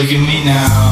Look at me now.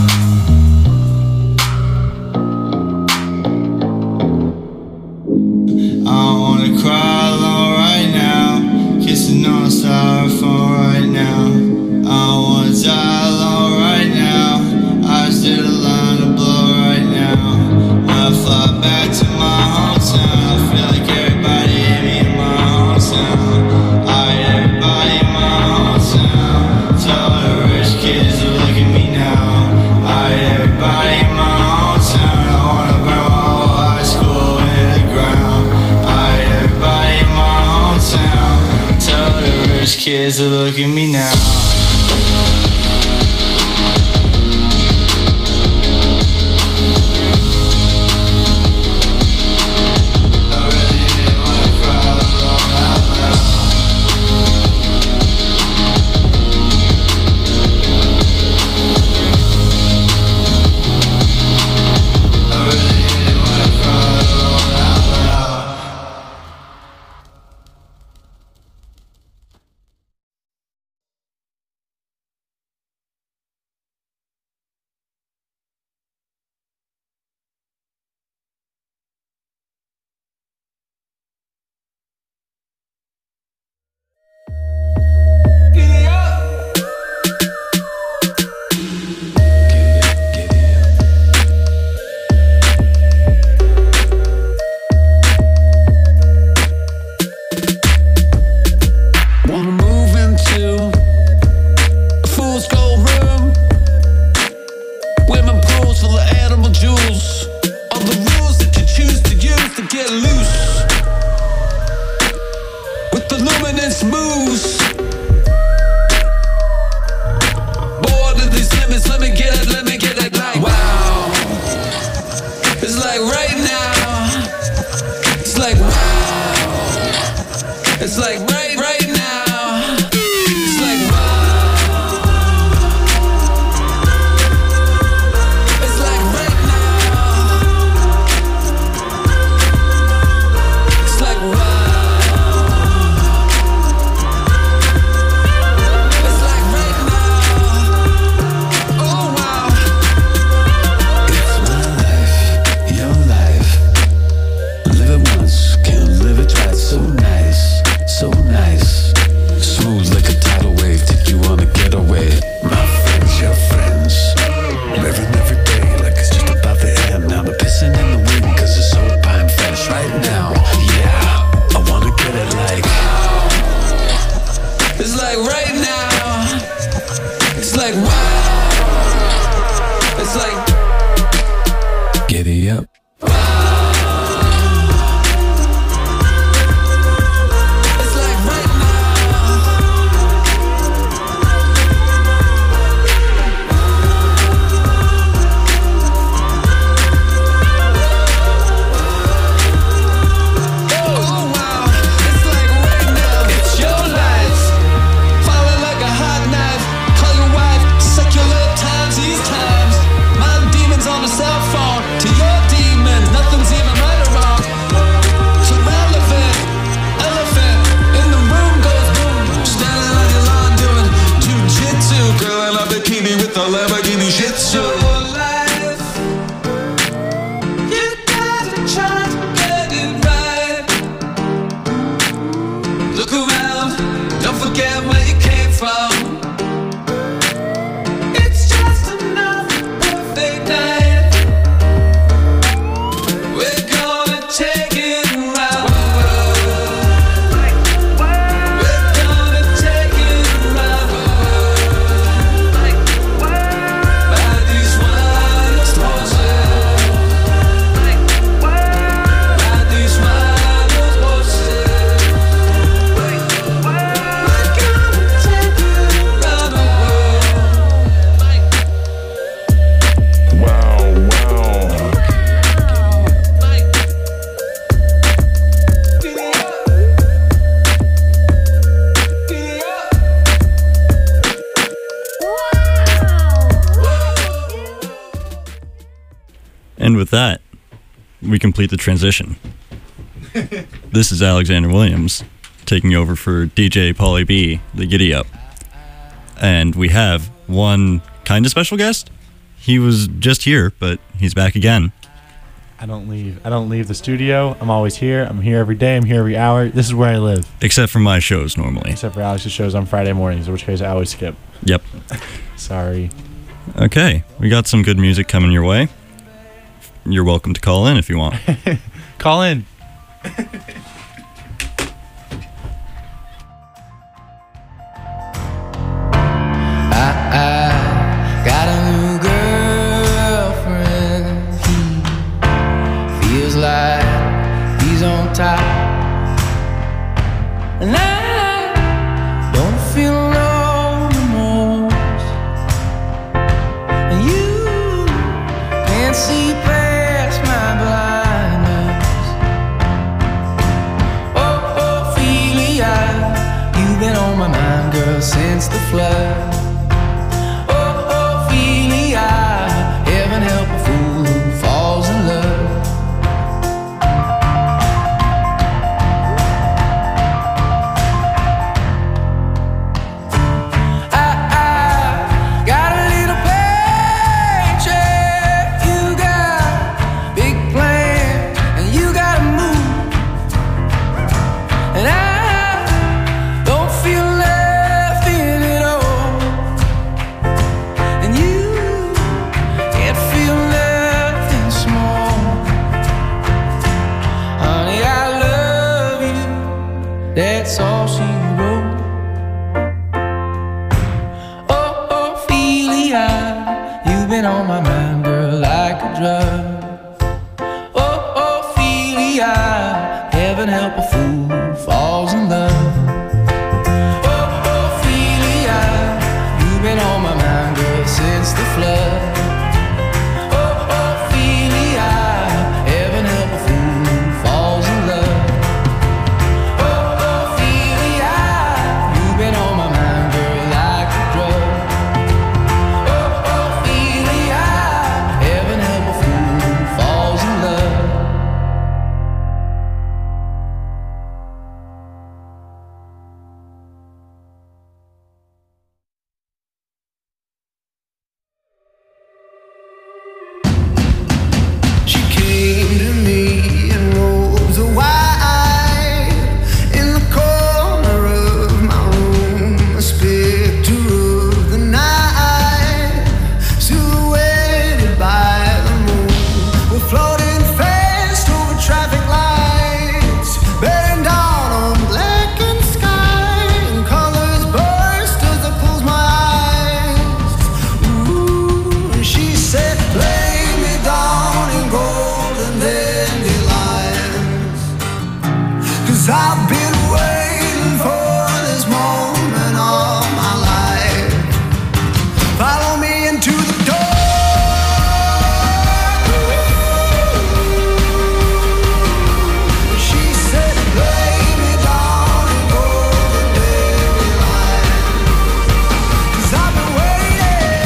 I don't wanna cry alone right now, kissing on a styrofoam right now. I don't wanna die alone right now, I just did a line of blow right now. When I fly back to my hometown, I feel like everybody hit me in my hometown. I hit everybody in my hometown. Tell the rich kids to look at me now. I hit everybody in my hometown. I wanna burn my whole high school into the ground. I hit everybody in my hometown. Tell the rich kids to look at me now. And with that, we complete the transition. This is Alexander Williams taking over for DJ Pauly B, the Giddy Up. And we have one kind of special guest. He was just here, but he's back again. I don't leave the studio. I'm always here. I'm here every day. I'm here every hour. This is where I live. Except for my shows normally. Except for Alex's shows on Friday mornings, in which case I always skip. Yep. Sorry. Okay, we got some good music coming your way. You're welcome to call in if you want. Call in. I got a new girlfriend. He feels like he's on top, and I don't feel no remorse. And you can't see past my blindness. Oh, Ophelia, you've been on my mind, girl, since the flood. Heaven help a fool who falls in love. I got a little paycheck. You got big plans and you gotta move. And I don't feel left in it all. And you can't feel nothing small. Honey, I love you. That's all she wrote. Oh, Ophelia, you've been on my mind, girl, like a drug. Oh, Ophelia, heaven help a fool who falls in love. Oh, Ophelia, you've been on my mind, girl, since the flood. I've been waiting for this moment all my life. Follow me into the She said, lay me down in golden dandelion. 'Cause I've been waiting.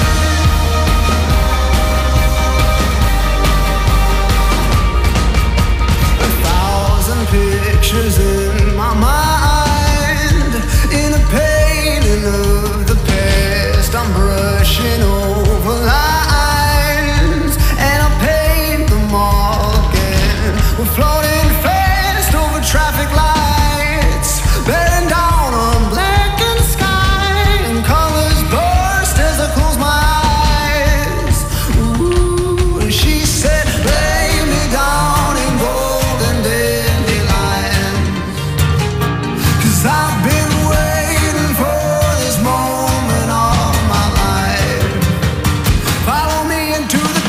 A thousand pictures in my mind, in a painting of the past. I'm brushing over lines, and I paint them all again. We're floating fast over traffic lights, bearing down on blackened sky, and colors burst as I close my eyes. Ooh, and she said, lay me down in golden dandelions. 'Cause I've been waiting for this moment all my life. Follow me into the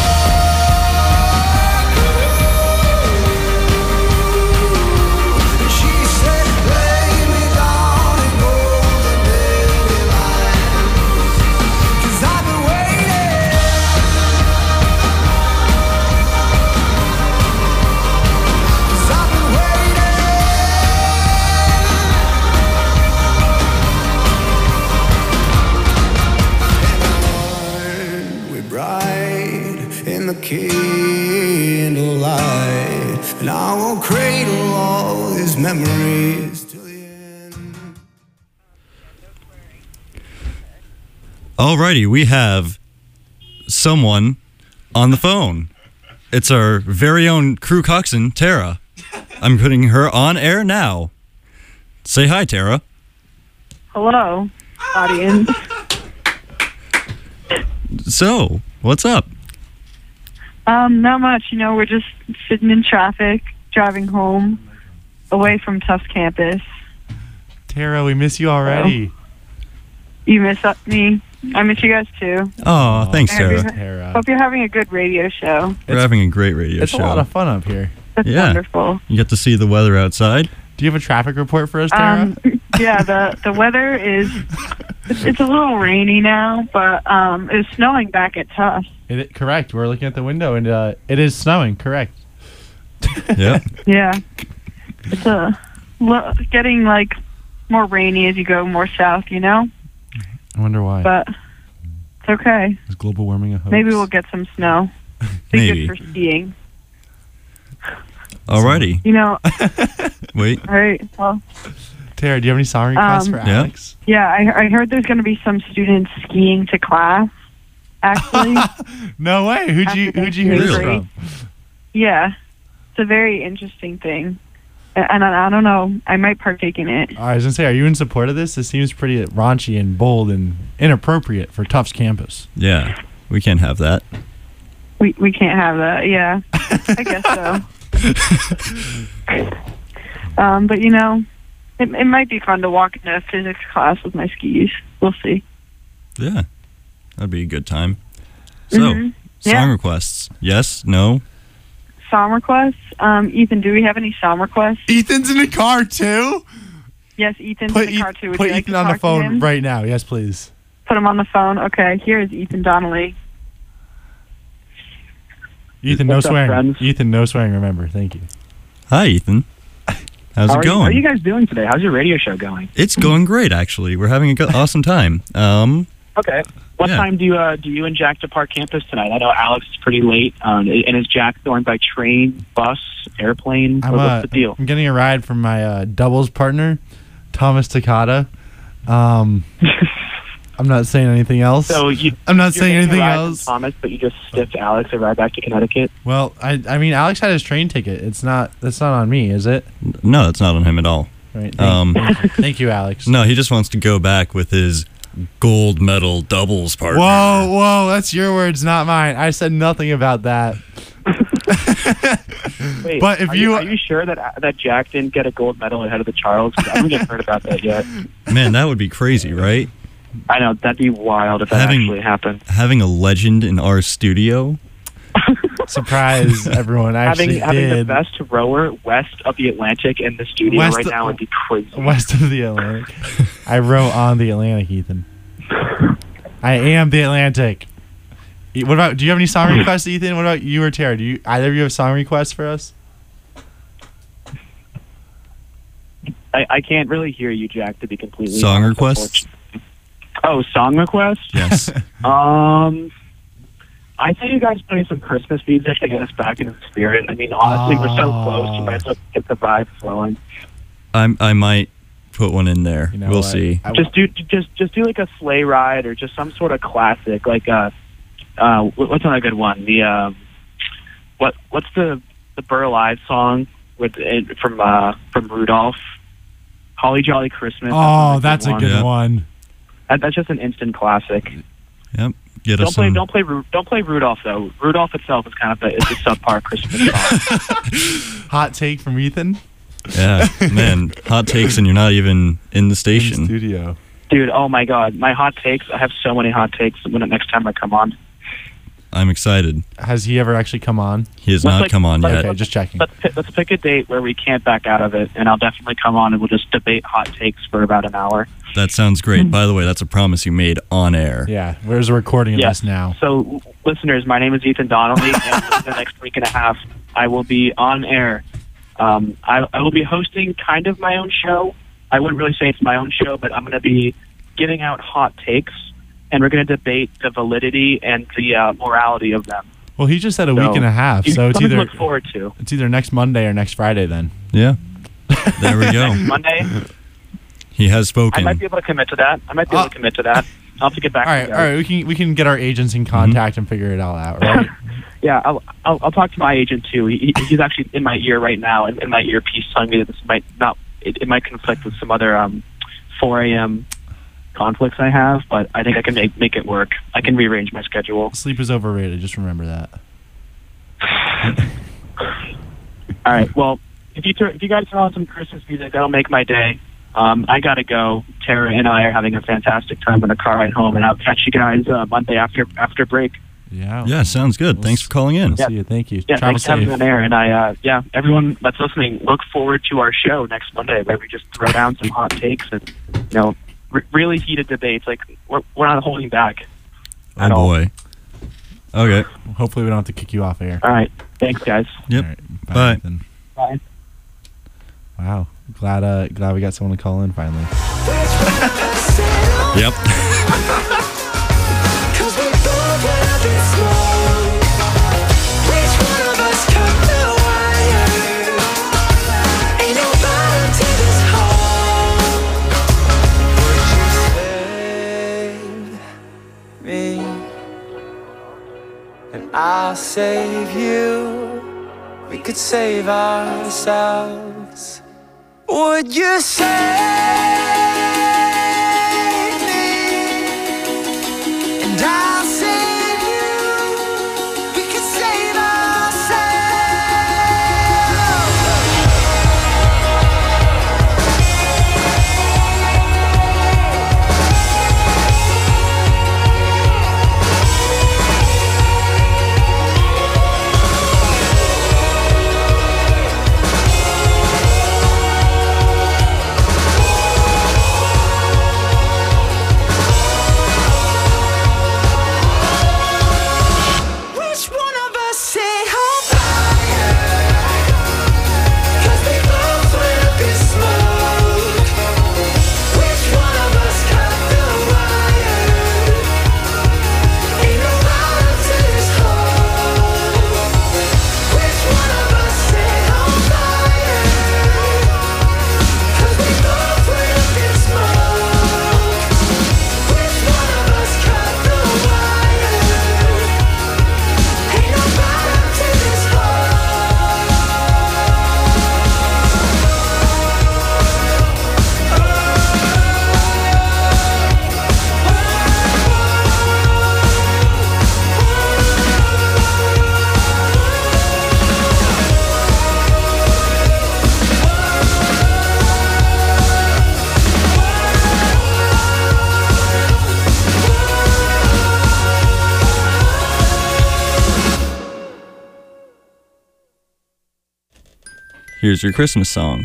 dark. And she said, lay me down in golden dandelions. 'Cause I've been waiting. 'Cause I've been waiting. We're bright in the candlelight, and I will cradle all his memories till the end. Alrighty, we have someone on the phone. It's our very own crew coxswain, Tara. I'm putting her on air now. Say hi, Tara. Hello, audience. So, what's up? Not much. We're just sitting in traffic, driving home, away from Tufts campus. Tara, we miss you already. You miss me. I miss you guys too. Oh, thanks, Tara. Tara. Hope you're having a good radio show. We're having a great radio It's show. a lot of fun up here. That's Yeah. wonderful. You get to see the weather outside. Do you have a traffic report for us, Tara? Yeah, the weather is it's a little rainy now, but it's snowing back at Tufts. Correct. We're looking at the window, and it is snowing. Correct. Yep. Yeah, it's getting like more rainy as you go more south. I wonder why. But it's okay. Is global warming a hoax? Maybe we'll get some snow. Be Maybe. good for skiing. Alrighty. Wait. All right. Well, Tara, do you have any song requests for Yeah. Alex? yeah, I heard there's going to be some students skiing to class. Actually, No way. Who'd you hear this Really? from? yeah, it's a very interesting thing, and I don't know. I might partake in it. I was gonna say, are you in support of this? This seems pretty raunchy and bold and inappropriate for Tufts campus. Yeah, we can't have that. We can't have that. Yeah, I guess so. But it might be fun to walk into physics class with my skis. We'll see. Yeah, that'd be a good time. So, Mhm. song Yeah. requests. Yes? No? Song requests. Ethan, do we have any song requests? Ethan's in the car too. Yes, Ethan's Put, in the car too. Would put you like Ethan to on the talk to phone him? right now. Yes, please. Put him on the phone. Okay, here is Ethan Donnelly. Ethan, no What's up, swearing. friends? Ethan, no swearing. Remember. Thank you. Hi, Ethan. How's it How are you going? guys doing today? How's your radio show going? It's going great, actually. We're having an awesome time. Okay. What Yeah. time do you and Jack depart campus tonight? I know Alex is pretty late. And is Jack going by train, bus, airplane? What's the deal? I'm getting a ride from my doubles partner, Thomas Takata. I'm not saying anything else. So I'm not saying you're anything getting a ride from else. Thomas, but you just stiffed Alex and ride back to Connecticut. Well, I mean, Alex had his train ticket. That's not on me, is it? no, that's not on him at all. Right. Thank you, Alex. No, he just wants to go back with his gold medal doubles partner. Whoa, that's your words, not mine. I said nothing about that. Wait, But if are you- are you sure that Jack didn't get a gold medal ahead of the Charles? 'Cause I haven't heard about that yet. Man, that would be crazy, right? I know that'd be wild if that actually happened. Having a legend in our studio. Surprise, everyone. I actually having the did. best rower west of the Atlantic in the studio West right of- now would be crazy. West of the Atlantic. I row on the Atlantic, Ethan. I am the Atlantic. What about? Do you have any song requests, Ethan? What about you or Tara? Do either of you have song requests for us? I can't really hear you, Jack, to be completely Song honest, requests? unfortunately. Oh, song requests? Yes. I think you guys playing some Christmas music to get us back in the spirit. I mean, honestly, we're so close. You might as well get the vibe flowing. I might put one in there. You know we'll what? see. Just do like a sleigh ride or just some sort of classic. Like what's another good one? The what's the Burl Ives song from Rudolph? Holly Jolly Christmas. Oh, that's a good Yeah. one. That's just an instant classic. Yep. Get us Don't play Rudolph though. Rudolph itself is kind of it's a subpar Christmas song. Hot take from Ethan. Yeah, man. Hot takes, and you're not even in the In the station. studio. Dude, oh my God, my hot takes! I have so many hot takes. Next time I come on, I'm excited. Has he ever actually come on? He has Let's not come on yet. Okay, just checking. let's pick a date where we can't back out of it, and I'll definitely come on and we'll just debate hot takes for about an hour. That sounds great. By the way, that's a promise you made on air. Yeah, where's the recording of Yeah. this now? So, listeners, my name is Ethan Donnelly, and for the next week and a half, I will be on air. I will be hosting kind of my own show. I wouldn't really say it's my own show, but I'm going to be giving out hot takes, and we're going to debate the validity and the morality of them. Well, he just said a week and a half, so it's something to either look forward to. it's either next Monday or next Friday then. Yeah. There we go. Monday, He has I might spoken. be able to commit to that. I'll have to get back. All right, to all right. We can get our agents in contact and figure it all out, right? Yeah, I'll talk to my agent too. He's actually in my ear right now, and in my earpiece telling me that this might not. It might conflict with some other 4 a.m. conflicts I have, but I think I can make it work. I can rearrange my schedule. Sleep is overrated. Just remember that. All right. Well, if you guys turn on some Christmas music, that'll make my day. I gotta go. Tara and I are having a fantastic time in the car ride home, and I'll catch you guys Monday after break. Yeah. Sounds good. Thanks for calling in. We'll see you. Thank you. Yeah, Travel thanks for having safe. me on air. And everyone that's listening, look forward to our show next Monday, where we just throw down some hot takes and really heated debates. Like we're not holding back. Oh boy. Okay. Hopefully we don't have to kick you off air. All right. Thanks, guys. Yep. All right, Bye. Ethan. Bye. Wow. Glad we got someone to call in finally. Yep. I'll save you. We could save ourselves. Would you save me? And I'll save you. We could save Here's your Christmas song.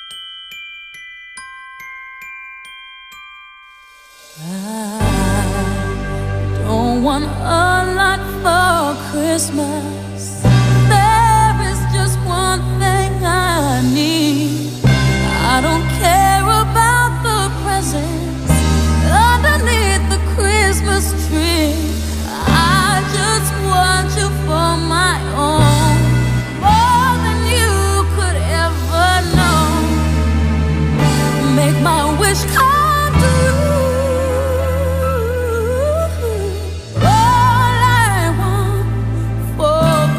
I don't want a lot for Christmas. There is just one thing I need. I don't care about the presents underneath the Christmas tree. I just want you for my own, more than you could ever know. Make my wish come true. All I want for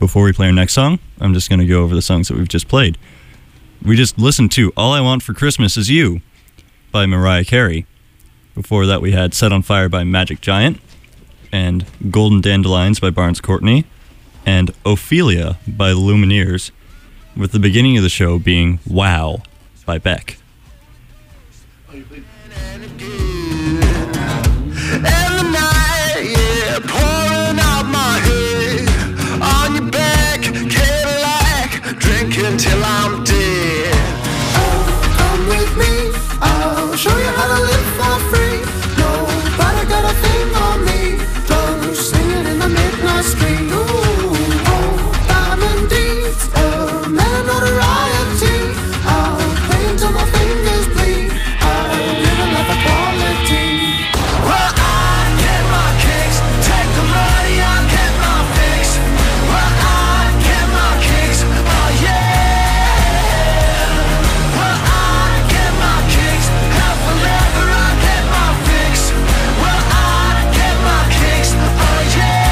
before we play our next song, I'm just going to go over the songs that we've just played. We just listened to All I Want for Christmas Is You by Mariah Carey. Before that, we had Set on Fire by Magic Giant, and Golden Dandelions by Barnes Courtney, and Ophelia by the Lumineers, with the beginning of the show being Wow by Beck. Every night, yeah, pouring out my head on your back, Cadillac, drinking till I'm dead. Oh, come with me, I'll show you how to live for free. Nobody got a thing on me, don't singing in the midnight street. Ooh, oh, diamond deeds, man notoriety. I'll play until my fingers bleed. I'll live a life of quality. Well, I get my kicks, take the money, I get my fix. Well, I get my kicks, oh yeah. Well, I get my kicks, have forever, I get my fix. Well, I get my kicks, oh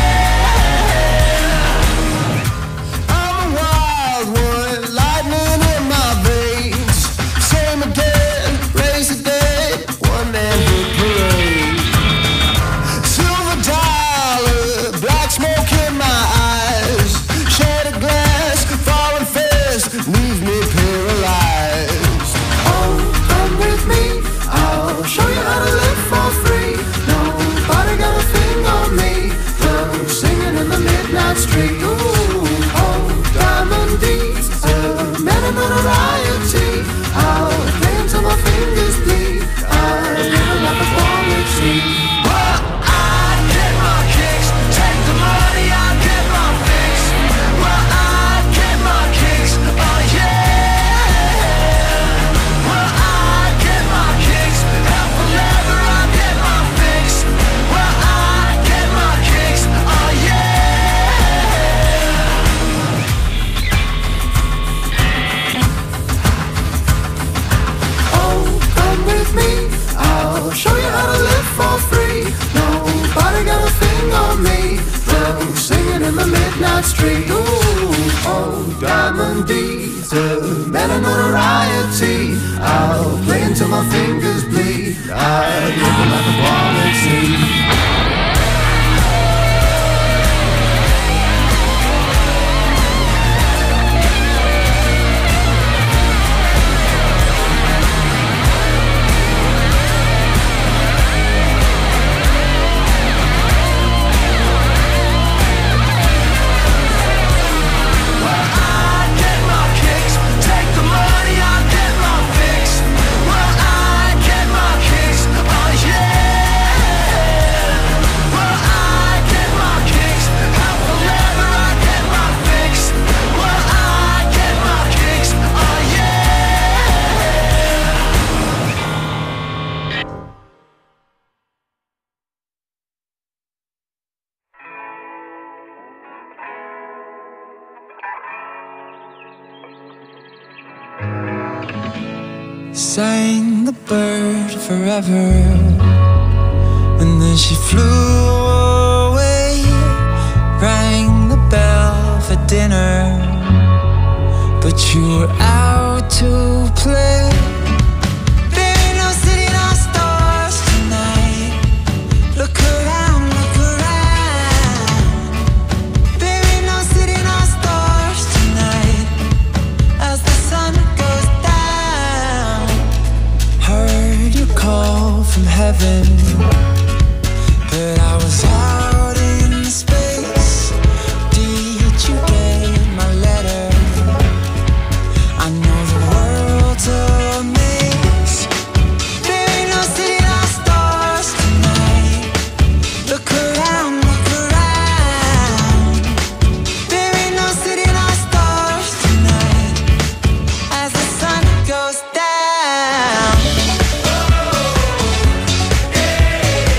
yeah. I'm a wild one, lightning in my veins. Same again, raise the dead, one man hood parade. Silver dollar, black smoke in my eyes. Shattered glass, falling fast, leave me paralyzed. Oh, come with me, I'll show you how to live for free. Nobody got a thing on me, I'm singing in the midnight street. Ooh, oh, diamond deeds, man of notoriety. I'll play until my fingers bleed. I'll live a life of quality. Well, I get my kicks, take the money, I get my fix. Well, I get my kicks, oh yeah. Well, I get my kicks, have forever, I get my fix. Well, I get my kicks, oh yeah. Oh, come with me, I'll show you how to live for free. Nobody got a thing on me, I'm singing in the midnight street. Ooh, oh, diamond deeds, man of notoriety. I'll play until my fingers bleed. I'll live a life of quality. Take the money, I get my fix. Well, I get my kicks, oh yeah. Well, I get my kicks, have forever, I get my fix. Well, I get my kicks, oh yeah. Sang the bird forever, and then she flew away. Rang the bell for dinner, but you were out to play. Baby, no city, no stars tonight. Look around, look around. Baby, no city, no stars tonight. As the sun goes down, heard you call from heaven, but I was out in space. Did you get my letter? I know the world's a maze. Baby, no city, no stars tonight. Look around, look around. Baby, no city, no stars tonight. As the sun goes down.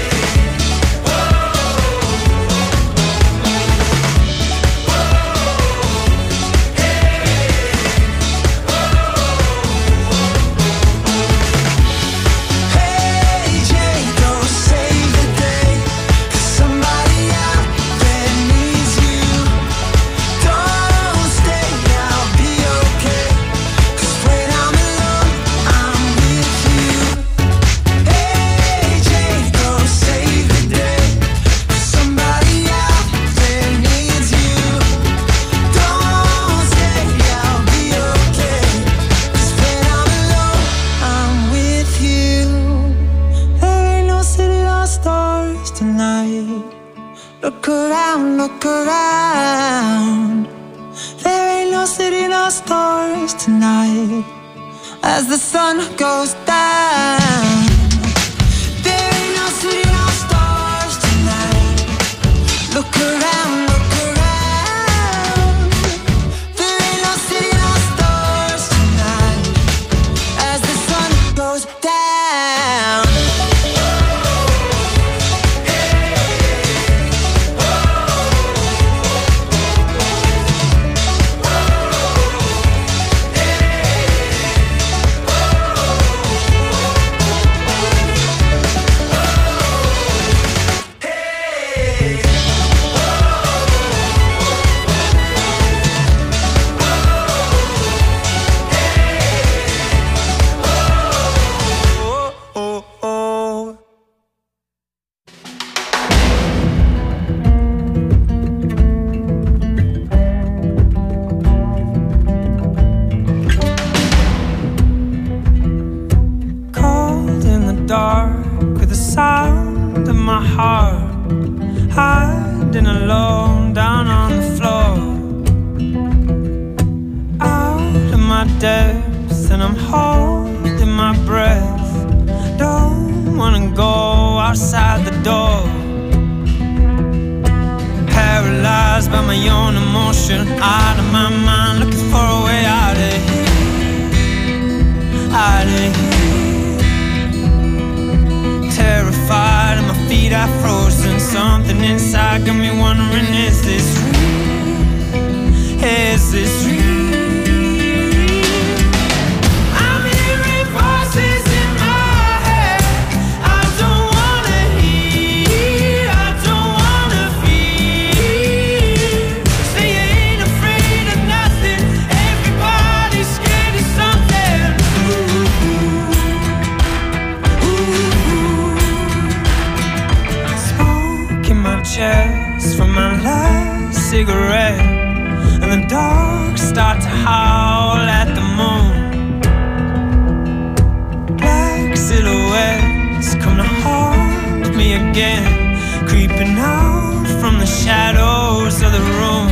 as the sun goes down. There ain't no city, no stars tonight. Look around, look around. There ain't no city, no stars tonight as the sun goes down. Dark with the sound of my heart, hiding alone down on the floor. Out of my depths and I'm holding my breath. Don't wanna go outside the door. Paralyzed by my own emotion, out of my mind, looking for a way out of here, out of here. Terrified and my feet are frozen. Something inside got me wondering, is this real? Is this real? I'm hearing voices in my head I don't wanna hear, I don't wanna feel. Say you ain't afraid of nothing, everybody's scared of something. Chest from my last cigarette, and the dogs start to howl at the moon. Black silhouettes come to haunt me again, creeping out from the shadows of the room.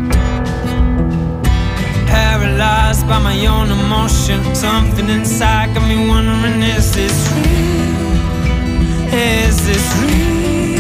Paralyzed by my own emotion, something inside got me wondering, is this real? Is this real?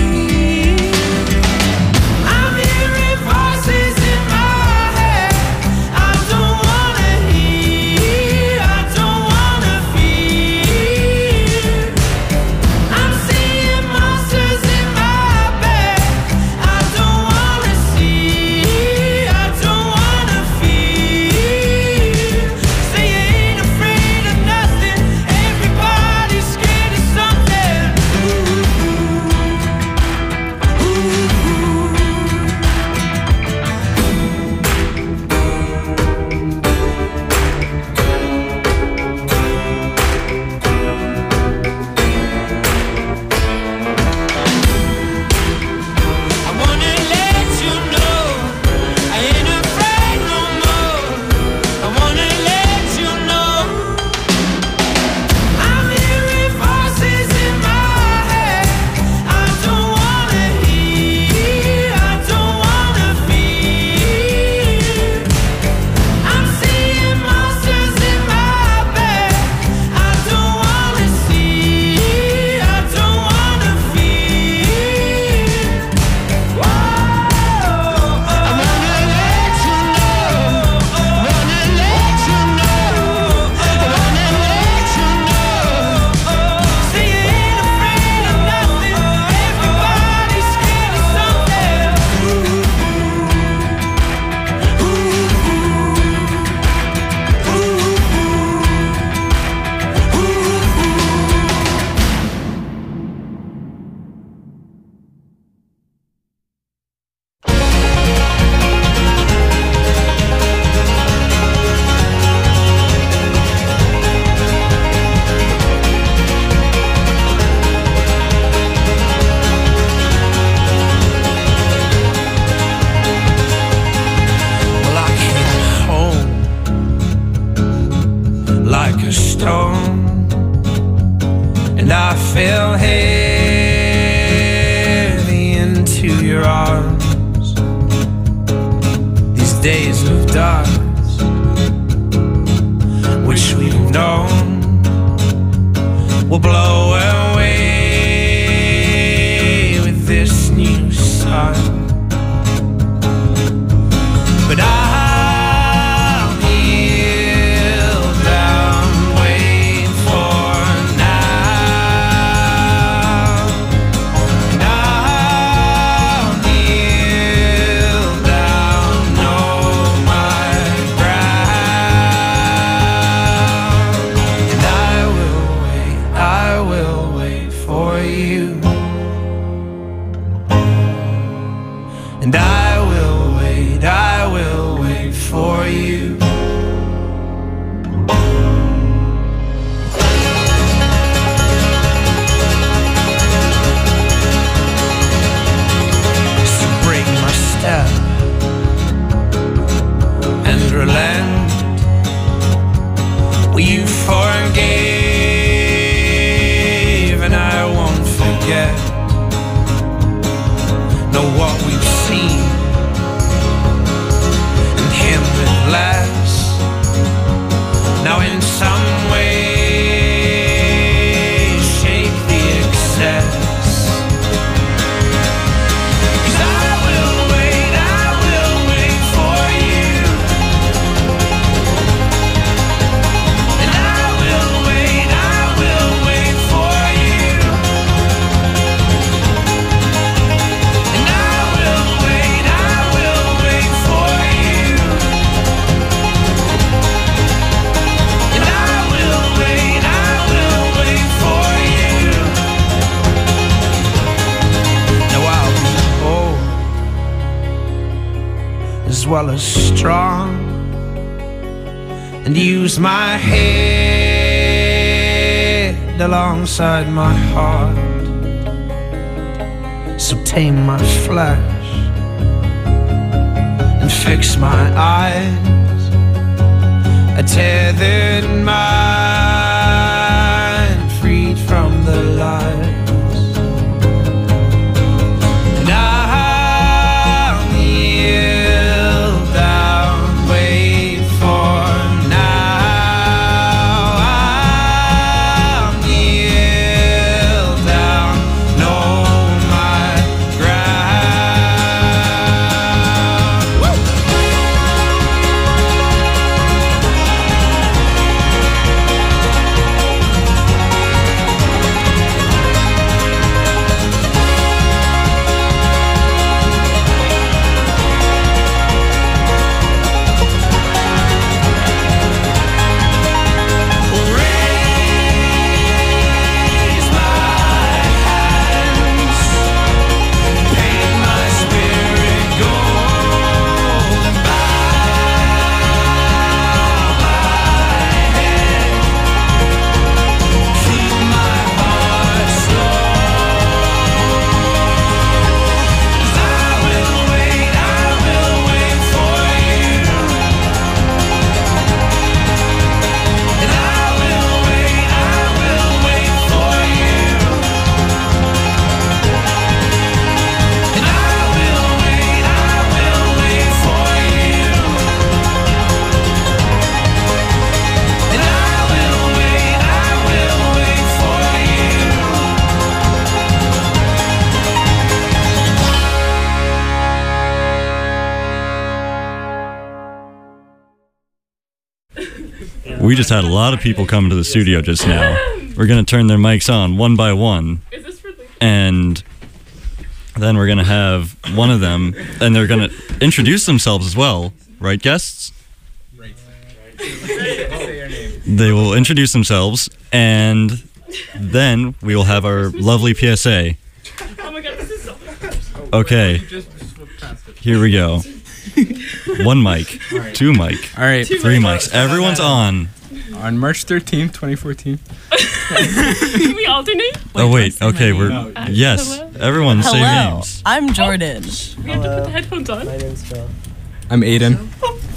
and I fell heavy into your arms. These days of darkness, wish we'd we've known will blow away with this new sun. But I'll kneel down, wait for now. And I'll kneel down, know my ground. And I will wait for you. And I will wait for you. So break my step and relent. Well, you forgave and I won't forget. Know what we've seen and him with less. Now in some way shape the excess. 'Cause I will wait for you. And I will wait for you. And I will wait for you. And I will wait for you. Now I'll be bold as well as strong, and use my head alongside my heart. So tame my flesh and fix my eyes, a tethered mind freed from the lies. And I'll kneel down, wait for now. I'll kneel down, know my ground. Woo! Raise my hands, paint my spirit gold, and bow my head, keep my heart slow. 'Cause I will wait for you. And I will wait for you. And I will wait for you. And I will wait for We just had a lot of people come to the studio just now. We're going to turn their mics on one by one. And then we're going to have one of them, and they're going to introduce themselves as well. Right, guests? They will introduce themselves, and then we will have our lovely PSA. Oh my god, this is so Okay. Here we go. One mic, two mic, All right. three mics. Everyone's on. On March 13th, 2014. Can we alternate? Oh wait, okay, we're yes. Hello? Everyone say Hello, names. I'm Jordan. We have to put the headphones on. My name's Phil. I'm Aiden.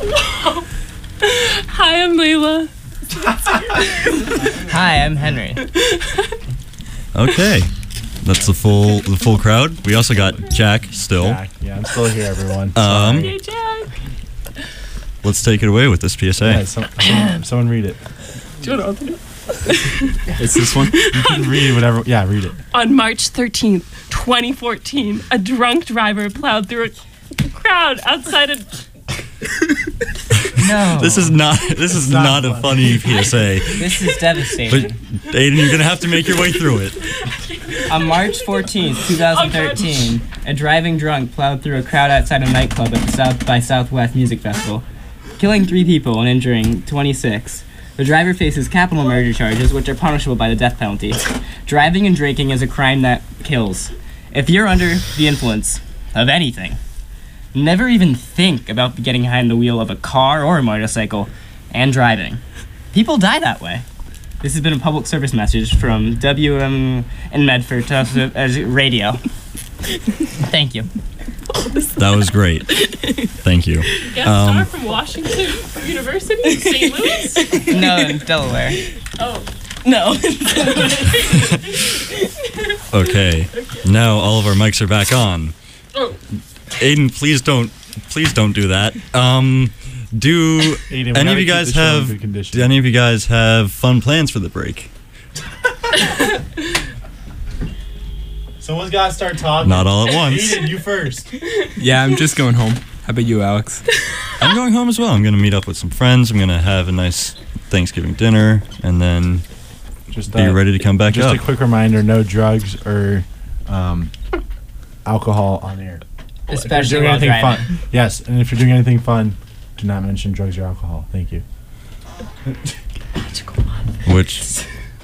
Hi, I'm Layla. Hi, I'm Henry. Okay. That's the full crowd. We also got Jack still. Jack. Yeah, I'm still here, everyone. Hey, Jack. Let's take it away with this PSA. Yeah, someone read it. Do you want to It's this one. You can read whatever. Yeah, read it. On March 13th, 2014, a drunk driver plowed through a crowd outside a... No. This is not a funny PSA. This is devastating. But Aiden, you're gonna have to make your way through it. On March 14th, 2013, a driving drunk plowed through a crowd outside a nightclub at the South by Southwest Music Festival, killing 3 people and injuring 26. The driver faces capital murder charges, which are punishable by the death penalty. Driving and drinking is a crime that kills. If you're under the influence of anything, never even think about getting behind the wheel of a car or a motorcycle and driving. People die that way. This has been a public service message from WM in Medford Radio. Thank you. That was great. Thank you. Guest star from Washington University, St. Louis? No, in Delaware. Oh, no. Okay. Now all of our mics are back on. Oh. Aiden, please don't do that. Do Aiden, we any gotta of you keep guys the show in have? good condition. Do any of you guys have fun plans for the break? Someone's gotta start talking. Not all at once. Aiden, you first. Yeah, I'm just going home. How about you, Alex? I'm going home as well. I'm gonna meet up with some friends. I'm gonna have a nice Thanksgiving dinner, and then Just be ready to come back just up. a quick reminder: no drugs or alcohol on air. Especially if you're doing while anything driving. fun. Yes, and if you're doing anything fun, do not mention drugs or alcohol. Thank you. Which.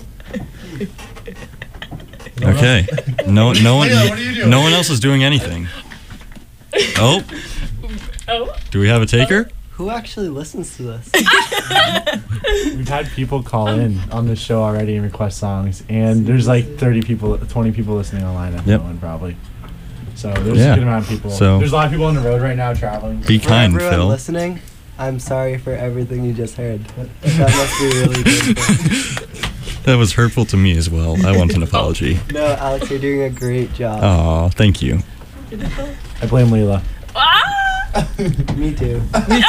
Okay. No one. What are you doing? No one else is doing anything. Oh. Oh. Do we have a taker? Who actually listens to this? We've had people call in on the show already and request songs, and there's like 20 people listening online at the Yep. moment, probably. So there's Yeah. a good amount of people. So- There's a lot of people on the road right now traveling. Be For kind, everyone Phil. listening, I'm sorry for everything you just heard. That must be really good. That was hurtful to me as well. I want an apology. No, Alex, you're doing a great job. Aw, thank you. I blame Leela. Me too.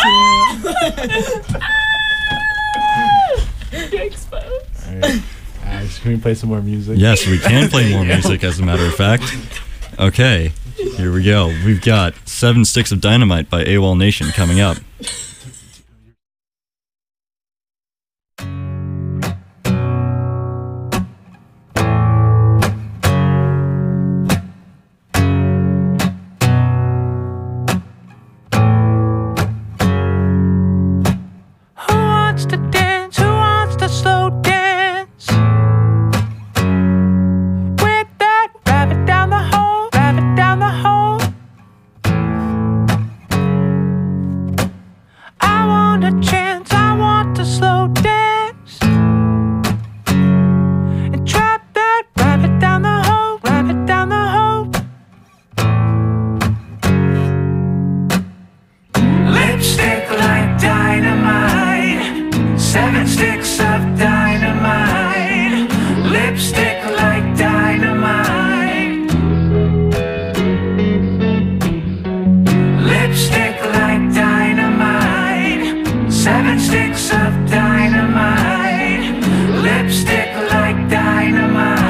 You're exposed. All right. Alex, can we play some more music? Yes, we can play more music, as a matter of fact. Okay, here we go. We've got 7 Sticks of Dynamite by AWOL Nation coming up. Who wants to dance? Who wants to slow dance? With that rabbit down the hole, rabbit down the hole. I want a chance, I want to slow dance. And trap that rabbit down the hole, rabbit down the hole. Lipstick like dynamite, 7 sticks of dynamite. Lipstick like dynamite. Lipstick like dynamite, 7 sticks of dynamite. Lipstick like dynamite.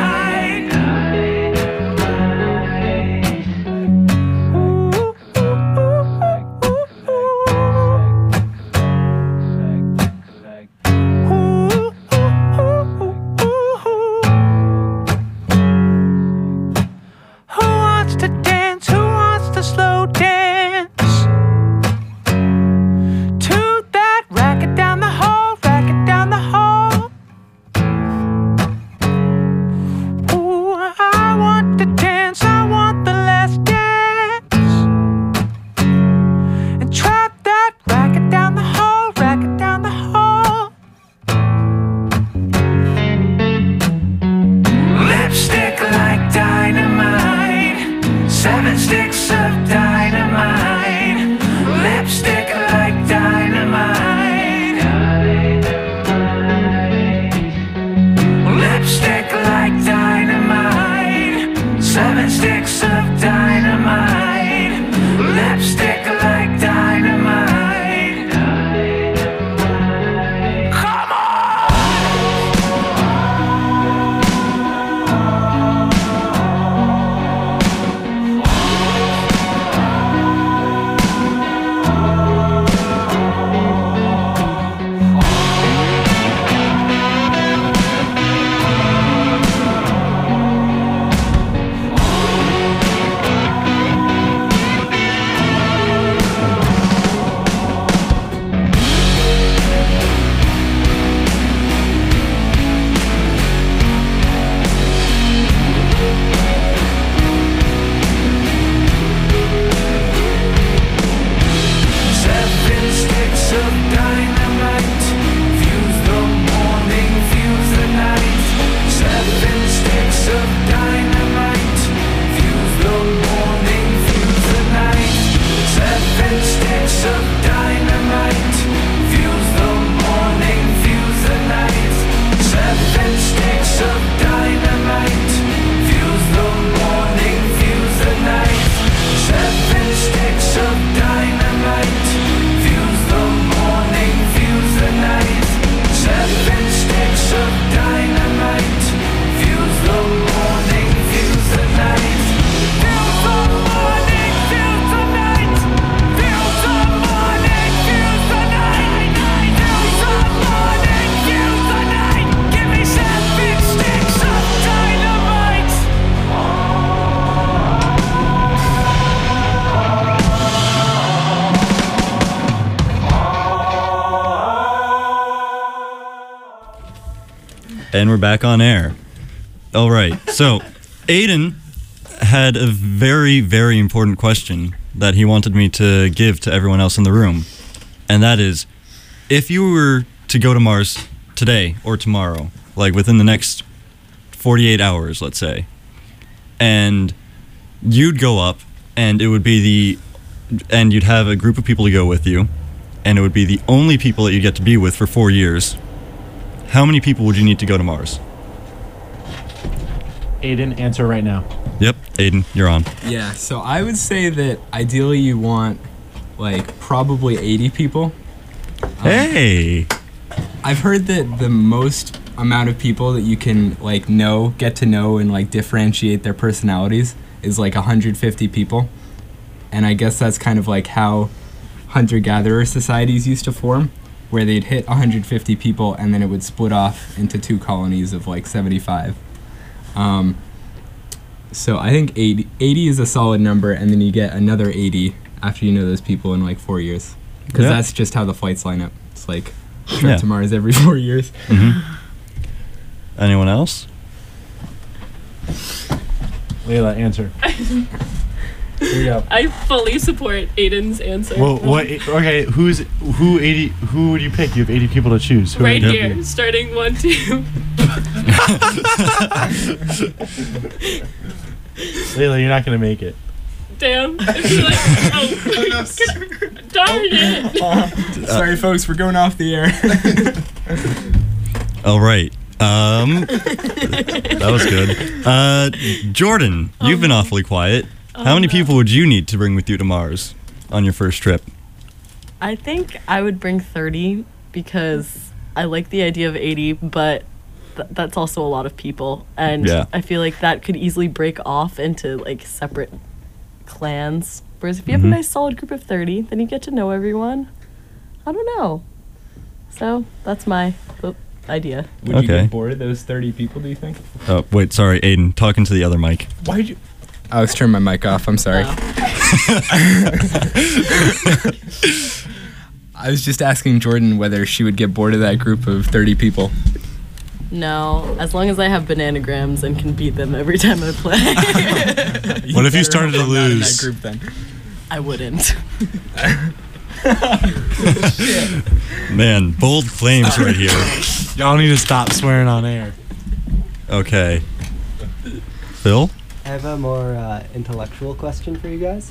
Who wants to dance? Who wants to slow dance? To that racket down the hall, racket down the hall. Ooh, I want to dance, I want the last dance. And trap that racket down the hall, racket down the hall. Lipstick like dynamite, 7 sticks of dynamite. Lipstick like dynamite. Lipstick like dynamite, 7 sticks of dynamite. Lipstick like dynamite. Come on! And we're back on air. All right. So, Aiden had a very, very important question that he wanted me to give to everyone else in the room. And that is, if you were to go to Mars today or tomorrow, like within the next 48 hours, let's say, and you'd go up and it would be and you'd have a group of people to go with you, and it would be the only people that you get to be with for 4 years, how many people would you need to go to Mars? Aiden, answer right now. Yep, Aiden, you're on. Yeah, so I would say that ideally you want like probably 80 people. Hey! I've heard that the most amount of people that you can like get to know and like differentiate their personalities is like 150 people. And I guess that's kind of like how hunter-gatherer societies used to form, where they'd hit 150 people and then it would split off into 2 colonies of like 75. So I think 80 is a solid number, and then you get another 80 after you know those people in like 4 years. Because that's just how the flights line up. It's like trip to Mars every 4 years. Mm-hmm. Anyone else? Layla, answer. Here you go. I fully support Aiden's answer. Well, what? Okay, who would you pick? You have 80 people to choose. Who Right would you here, pick? starting 1, 2. Layla, you're not gonna make it. Damn. It's like, darn it. Sorry, folks, we're going off the air. All right. That was good. Jordan, you've been awfully quiet. How many people would you need to bring with you to Mars on your first trip? I think I would bring 30 because I like the idea of 80, but that's also a lot of people. And I feel like that could easily break off into like separate clans. Whereas if you have a nice solid group of 30, then you get to know everyone. I don't know. So that's my idea. Would you get bored of those 30 people, do you think? Oh, wait, sorry, Aiden, talking to the other mic. Why'd you... I was turning my mic off, I'm sorry. I was just asking Jordan whether she would get bored of that group of 30 people. No, as long as I have bananagrams and can beat them every time I play. What if you started to lose? That group, then? I wouldn't. Man, bold claims right here. Y'all need to stop swearing on air. Okay. Phil? I have a more intellectual question for you guys.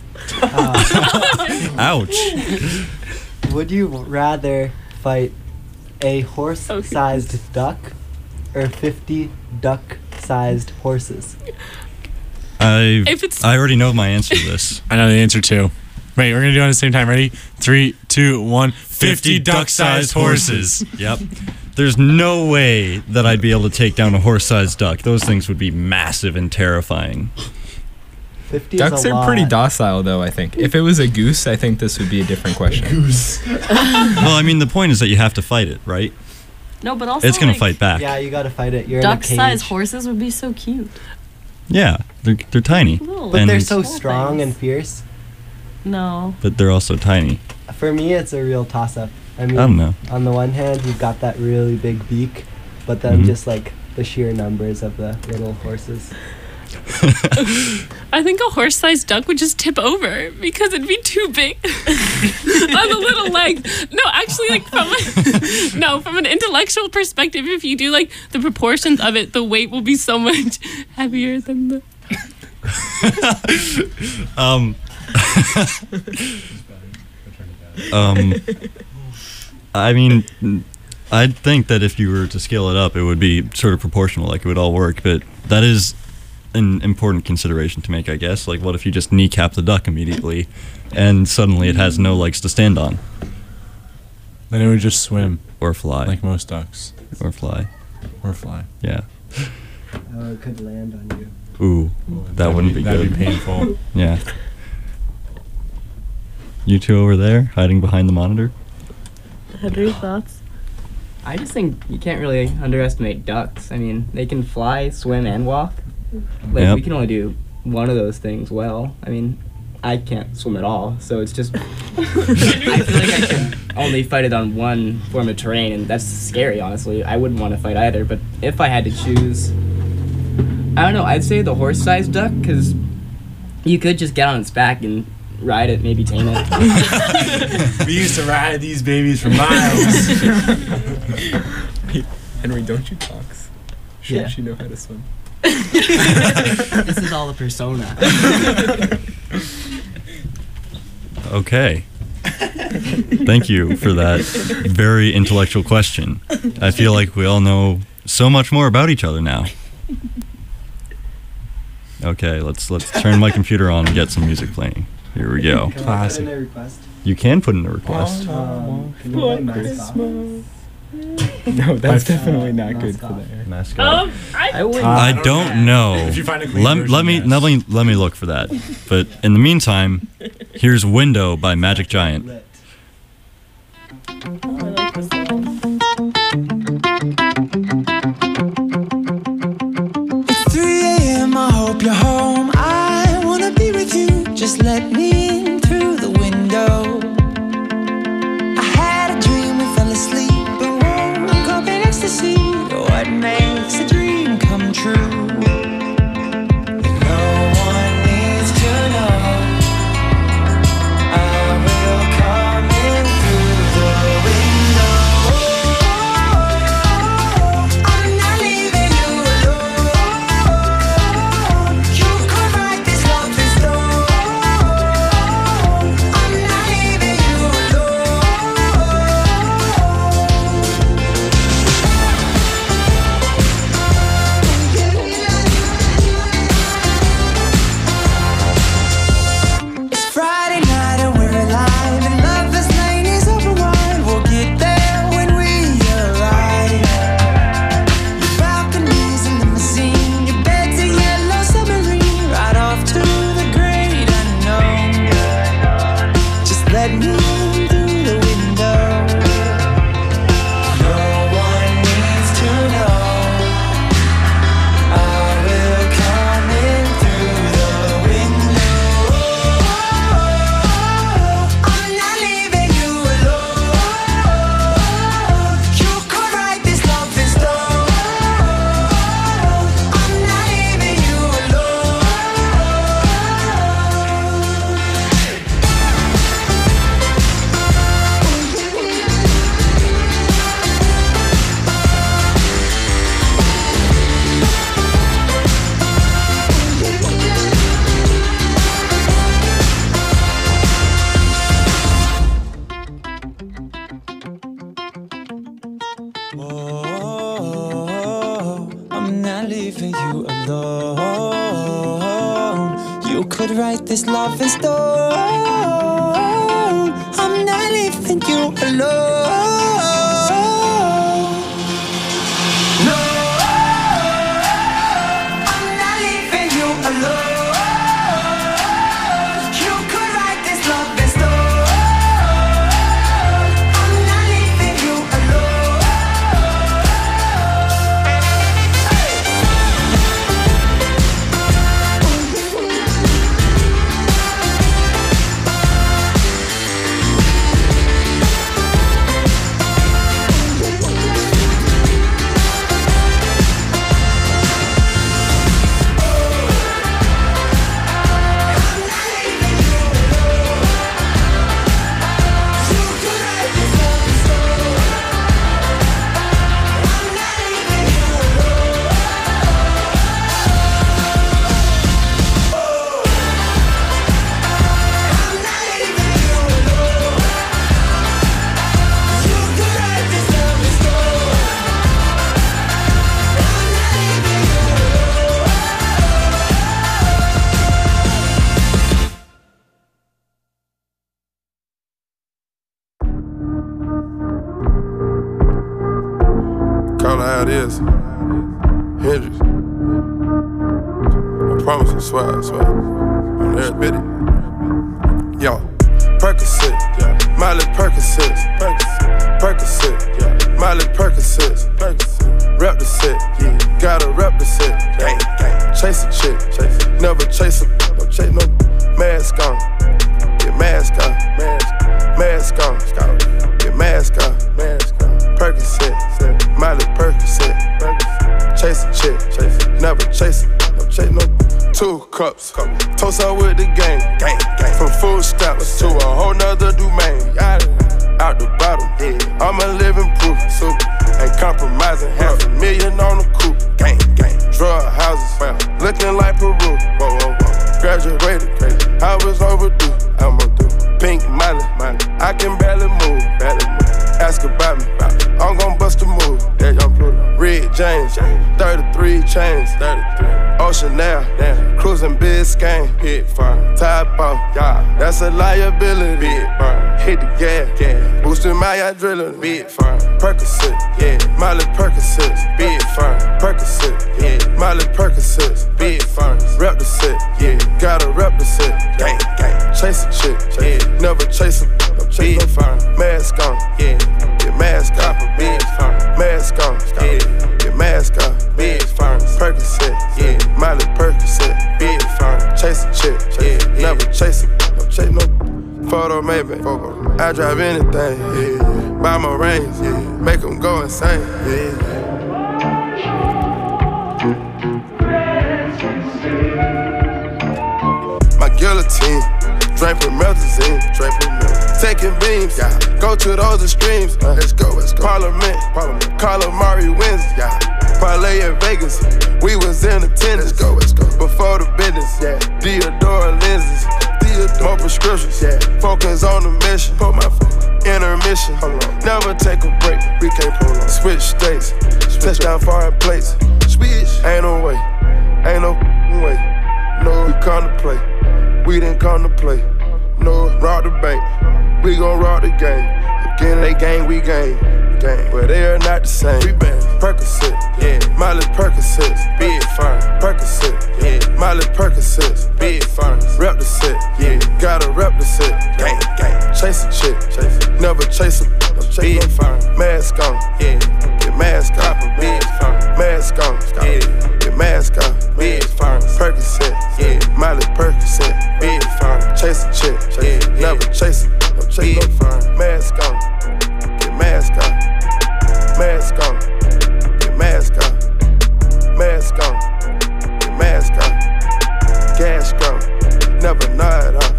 Ouch. Would you rather fight a horse-sized duck or 50 duck-sized horses? I already know my answer to this. I know the answer too. Wait, we're gonna do it at the same time. Ready? 3, 2, 1. 50 duck-sized horses. Yep. There's no way that I'd be able to take down a horse-sized duck. Those things would be massive and terrifying. 50 Ducks is a are pretty lot. docile, though, I think. If it was a goose, I think this would be a different question. Well, I mean, the point is that you have to fight it, right? No, but also It's going like, to fight back. Yeah, you gotta fight it. You're in a cage. duck-sized horses would be so cute. Yeah, they're tiny. Little, But and, they're so strong and fierce. No. But they're also tiny. For me, it's a real toss-up. I mean, I don't know. on the one hand, you've got that really big beak, but then Mhm. just like the sheer numbers of the little horses. I think a horse-sized duck would just tip over because it'd be too big on the little legs. No, actually, like from an intellectual perspective, if you do like the proportions of it, the weight will be so much heavier than the. I mean, I'd think that if you were to scale it up, it would be sort of proportional, like it would all work. But that is an important consideration to make, I guess. Like, what if you just kneecap the duck immediately, and suddenly it has no legs to stand on? Then it would just swim. Or fly. Like most ducks. Or fly. Or fly. Yeah. Oh, it could land on you. Ooh, that wouldn't be good. That'd be painful. Yeah. You two over there, hiding behind the monitor? Henry, thoughts? I just think you can't really underestimate ducks. I mean, they can fly, swim, and walk. Like, Yep. we can only do one of those things well. I mean, I can't swim at all, so it's just I feel like I can only fight it on one form of terrain, and that's scary, honestly. I wouldn't want to fight either, but if I had to choose, I don't know, I'd say the horse-sized duck, because you could just get on its back and ride it, maybe tame it. We used to ride these babies for miles. Henry, don't you talk? Should Yeah. she know how to swim? This is all a persona. Okay. Thank you for that very intellectual question. I feel like we all know so much more about each other now. Okay, let's turn my computer on and get some music playing. Here we go. Classic. Put in a request? You can put in a request. Can you play Mascot? No, that's definitely not good for the air. Mascot. I I don't know. If you find a clean Let version, me yes. let me look for that. But in the meantime, here's "Window" by Magic Giant. It's 3 a.m. I hope you're home. I wanna be with you. Just let me in through the window. I had a dream, we fell asleep and woke up in ecstasy. What makes a dream come true? No one needs to know. I will come in through the window. I'm not leaving you alone. You could write this love in stone. I'm not leaving you alone. It's Friday night and we're alive, and Lover's Lane is open wide. We'll get there when we arrive. Your balcony's in the limousine, your bed's a yellow submarine, right off to the great unknown. Just let me in through the window. No one needs to know. I will come in through the window. I'm not leaving you alone. You could write this love in stone. I'm not leaving you alone. Oh, I'm not leaving you alone. You could write this love in stone. I'm not leaving you alone. No, I'm not leaving you alone. You could write this love in stone. I'm not leaving you alone. Call it how it is. Hendrix. I promise you, swear. On every bit it. Yo, Percocet, Miley Percocet, Percocet, Miley Percocet, rep the set, gotta rep the set, chase a chick, never chase a, no chase no mask on, chase a chick, never chase it. No chase no 2 cups. Toast up with the gang. From food stamps to a whole nother domain. Out the bottom, I'm a living proof. Ain't compromising, $500,000 on the coupe. Drug houses, looking like Peru. Graduated, I was overdue. I'm overdue. Pink Molly, I can barely move. Ask about me, I'm gon' bust a move. Red James, 33 chains, Ocean Air, cruising Biscayne, top off, that's a liability. Hit the gas, boosting my adrenaline. Percocet, Miley Percocet, big firm. Percocet, Miley Percocet, big firm. Rep the set, gotta rep the set. Gang, chase a chick, never chase a big firm. Mask on, get mask off, big firm. Mask on, get mask off, big firm. Percocet, Miley Percocet, big firm. Chase a chick, never chase no photo maybe. I drive anything, buy my range, make them go insane. My guillotine, drink from Melazine, taking beams, go to those extremes. Let's go. Parliament, Calamari wins, parlay in Vegas, we was in attendance. Let's go. Before the business, Deodora lenses, more prescriptions, focus on the mission. Put my intermission, never take a break. We can't pull on. Switch states, touchdown foreign plates. Ain't no way, no, we come to play. We didn't come to play. No, rob the bank. We gon' rob the game. Again, they gang, we gang. But they are not the same. Percocet, Miley Percocet, big firm. Percocet, Miley Percocet, big firm. Rep the set, gotta rep the set. Gang, chase a chick, never chase a big firm. Mask on, get mask off, big firm. Mask on, get mask off, big firm. Percocet, Miley Percocet, big firm. Chase a chick, never chase a big firm. Mask on, get mask off. Mask on, get mask off. Mask on, get mask off. Cash go, never nod off.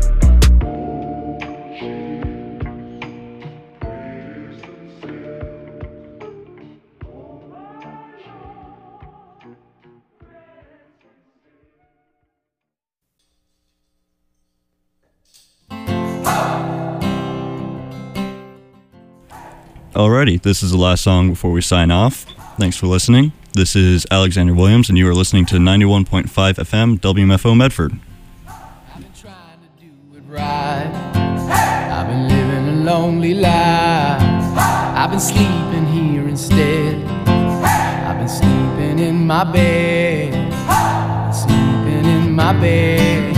Alrighty, this is the last song before we sign off. Thanks for listening. This is Alexander Williams, and you are listening to 91.5 FM WMFO Medford. I've been trying to do it right. I've been living a lonely life. I've been sleeping here instead. I've been sleeping in my bed. Sleeping in my bed.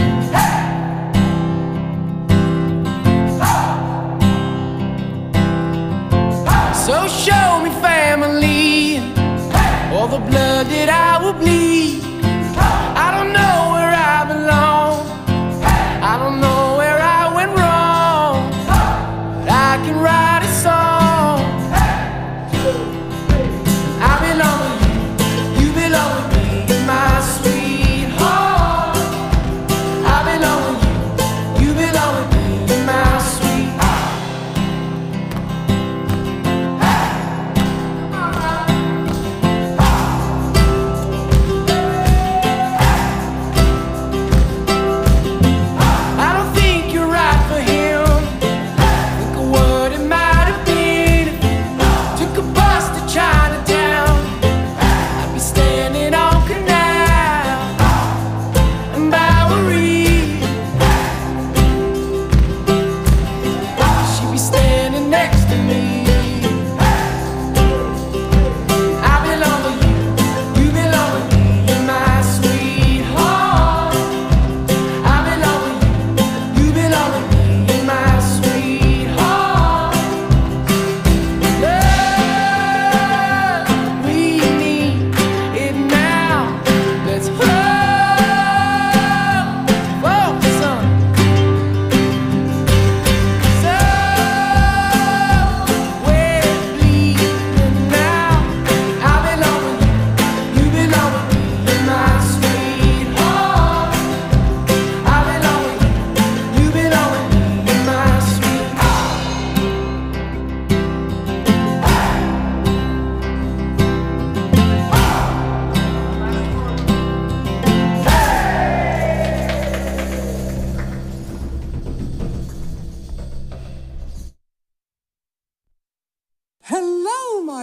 So show me family, all the blood that I will bleed. I don't know where I belong. I don't know where I went wrong. But I can write a song. I belong with you, you belong with me, my sweetheart. I belong with you, you belong with me, my sweetheart.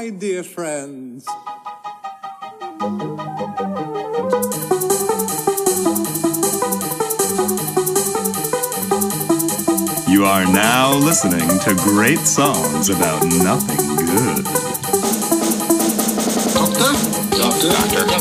my dear friends. You are now listening to great songs about nothing good. Doctor?